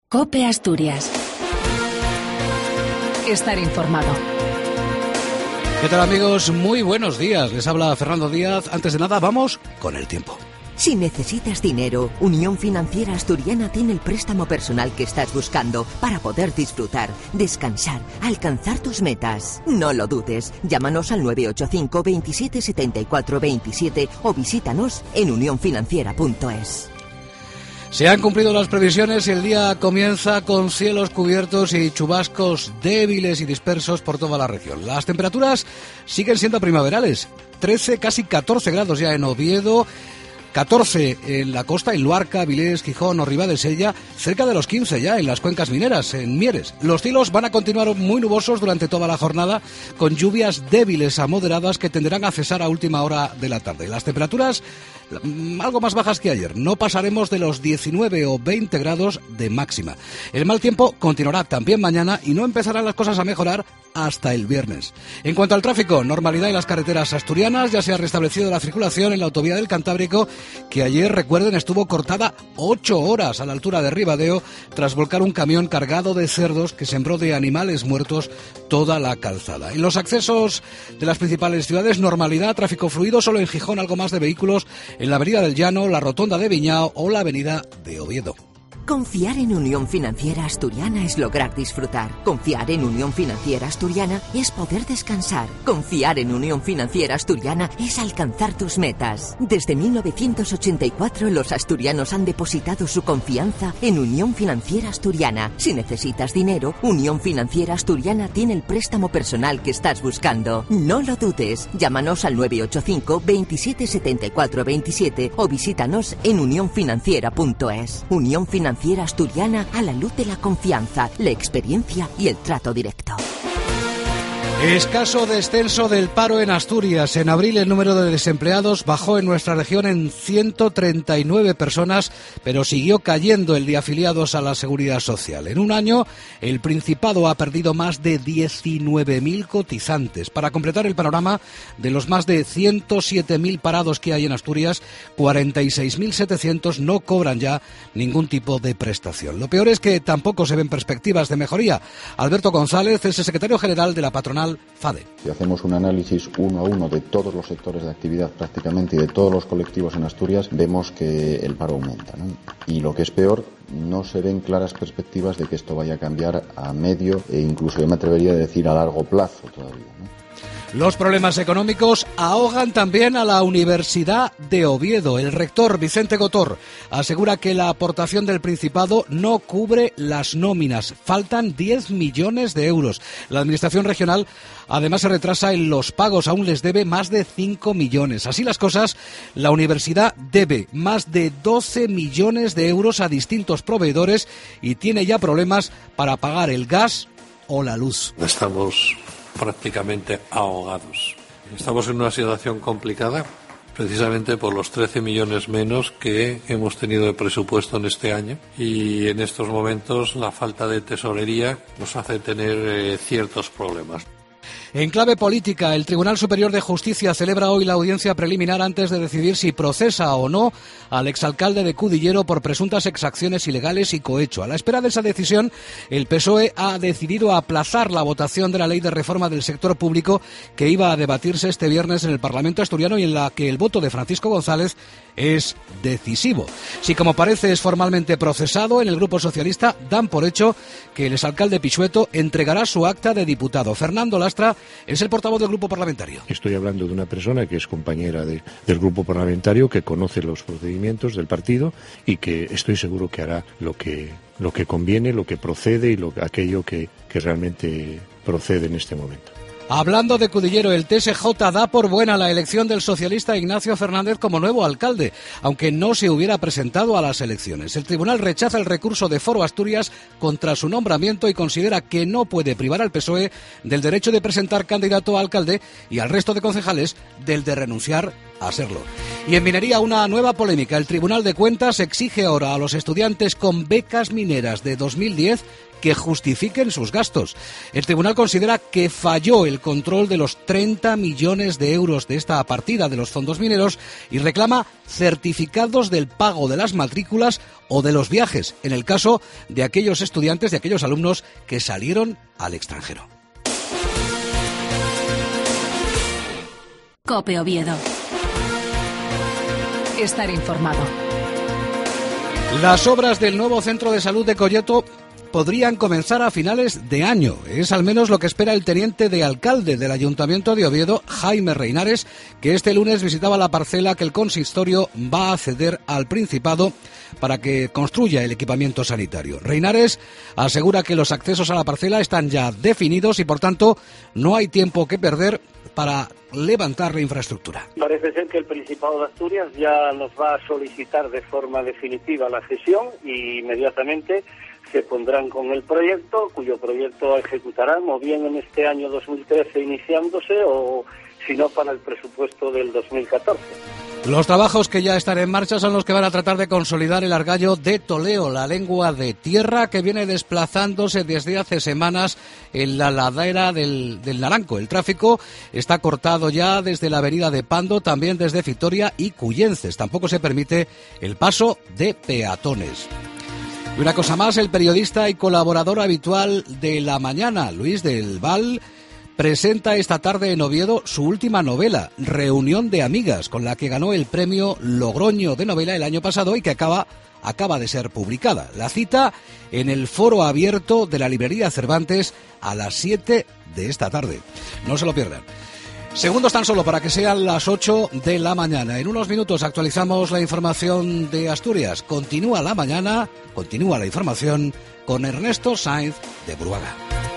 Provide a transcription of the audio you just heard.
COPE Asturias. Estar informado. ¿Qué tal, amigos? Muy buenos días. Les habla Fernando Díaz. Antes de nada, vamos con el tiempo. Si necesitas dinero, Unión Financiera Asturiana tiene el préstamo personal que estás buscando para poder disfrutar, descansar, alcanzar tus metas. No lo dudes. Llámanos al 985 27 74 27 o visítanos en unionfinanciera.es. Se han cumplido las previsiones y el día comienza con cielos cubiertos y chubascos débiles y dispersos por toda la región. Las temperaturas siguen siendo primaverales. 13, casi 14 grados ya en Oviedo, 14 en la costa, en Luarca, Vilés, Gijón o Ribadesella, cerca de los 15 ya en las cuencas mineras, en Mieres. Los cielos van a continuar muy nubosos durante toda la jornada, con lluvias débiles a moderadas que tenderán a cesar a última hora de la tarde. Las temperaturas algo más bajas que ayer, no pasaremos de los 19 o 20 grados de máxima. El mal tiempo continuará también mañana y no empezarán las cosas a mejorar hasta el viernes. En cuanto al tráfico, normalidad en las carreteras asturianas, ya se ha restablecido la circulación en la autovía del Cantábrico, que ayer, recuerden, estuvo cortada 8 horas a la altura de Ribadeo tras volcar un camión cargado de cerdos que sembró de animales muertos toda la calzada. En los accesos de las principales ciudades, normalidad, tráfico fluido, solo en Gijón algo más de vehículos en la avenida del Llano, la rotonda de Viñao o la avenida de Oviedo. Confiar en Unión Financiera Asturiana es lograr disfrutar. Confiar en Unión Financiera Asturiana es poder descansar. Confiar en Unión Financiera Asturiana es alcanzar tus metas. Desde 1984 los asturianos han depositado su confianza en Unión Financiera Asturiana. Si necesitas dinero, Unión Financiera Asturiana tiene el préstamo personal que estás buscando. No lo dudes. Llámanos al 985 27 74 27 o visítanos en unionfinanciera.es. Unión Financiera Asturiana, a la luz de la confianza, la experiencia y el trato directo. Escaso descenso del paro en Asturias. En abril el número de desempleados bajó en nuestra región en 139 personas, pero siguió cayendo el de afiliados a la Seguridad Social. En un año, el Principado ha perdido más de 19.000 cotizantes. Para completar el panorama, de los más de 107.000 parados que hay en Asturias, 46.700 no cobran ya ningún tipo de prestación. Lo peor es que tampoco se ven perspectivas de mejoría. Alberto González es el secretario general de la patronal FADE. Si hacemos un análisis uno a uno de todos los sectores de actividad prácticamente y de todos los colectivos en Asturias, vemos que el paro aumenta, ¿no? Y lo que es peor, no se ven claras perspectivas de que esto vaya a cambiar a medio e incluso yo me atrevería a decir a largo plazo todavía, ¿no? Los problemas económicos ahogan también a la Universidad de Oviedo. El rector Vicente Gotor asegura que la aportación del Principado no cubre las nóminas. Faltan 10 millones de euros. La Administración regional además se retrasa en los pagos. Aún les debe más de 5 millones. Así las cosas, la universidad debe más de 12 millones de euros a distintos proveedores y tiene ya problemas para pagar el gas o la luz. Estamos prácticamente ahogados. Estamos en una situación complicada precisamente por los 13 millones menos que hemos tenido de presupuesto en este año y en estos momentos la falta de tesorería nos hace tener ciertos problemas. En clave política, el Tribunal Superior de Justicia celebra hoy la audiencia preliminar antes de decidir si procesa o no al exalcalde de Cudillero por presuntas exacciones ilegales y cohecho. A la espera de esa decisión, el PSOE ha decidido aplazar la votación de la ley de reforma del sector público que iba a debatirse este viernes en el Parlamento asturiano y en la que el voto de Francisco González es decisivo. Si como parece es formalmente procesado, en el Grupo Socialista dan por hecho que el exalcalde Pisueto entregará su acta de diputado. Fernando Lastra es el portavoz del Grupo Parlamentario. Estoy hablando de una persona que es compañera del Grupo Parlamentario, que conoce los procedimientos del partido y que estoy seguro que hará lo que conviene, lo que procede y aquello que realmente procede en este momento. Hablando de Cudillero, el TSJ da por buena la elección del socialista Ignacio Fernández como nuevo alcalde, aunque no se hubiera presentado a las elecciones. El tribunal rechaza el recurso de Foro Asturias contra su nombramiento y considera que no puede privar al PSOE del derecho de presentar candidato a alcalde y al resto de concejales del de renunciar a serlo. Y en minería, una nueva polémica. El Tribunal de Cuentas exige ahora a los estudiantes con becas mineras de 2010 que justifiquen sus gastos. El tribunal considera que falló el control de los 30 millones de euros de esta partida de los fondos mineros y reclama certificados del pago de las matrículas o de los viajes, en el caso de aquellos estudiantes, de aquellos alumnos que salieron al extranjero. COPE Oviedo. Estar informado. Las obras del nuevo centro de salud de Colleto podrían comenzar a finales de año. Es al menos lo que espera el teniente de alcalde del Ayuntamiento de Oviedo, Jaime Reinares, que este lunes visitaba la parcela que el consistorio va a ceder al Principado para que construya el equipamiento sanitario. Reinares asegura que los accesos a la parcela están ya definidos y, por tanto, no hay tiempo que perder para levantar la infraestructura. Parece ser que el Principado de Asturias ya nos va a solicitar de forma definitiva la cesión y inmediatamente se pondrán con el proyecto, cuyo proyecto ejecutarán o bien en este año 2013 iniciándose o si no para el presupuesto del 2014. Los trabajos que ya están en marcha son los que van a tratar de consolidar el argallo de Toleo, la lengua de tierra que viene desplazándose desde hace semanas en la ladera del Naranco. El tráfico está cortado ya desde la avenida de Pando, también desde Vitoria y Cuyences. Tampoco se permite el paso de peatones. Y una cosa más, el periodista y colaborador habitual de La Mañana, Luis del Val, presenta esta tarde en Oviedo su última novela, Reunión de Amigas, con la que ganó el premio Logroño de novela el año pasado y que acaba de ser publicada. La cita en el foro abierto de la librería Cervantes a las 7 de esta tarde. No se lo pierdan. Segundos tan solo para que sean las 8 de la mañana. En unos minutos actualizamos la información de Asturias. Continúa la mañana, continúa la información con Ernesto Sainz de Bruaga.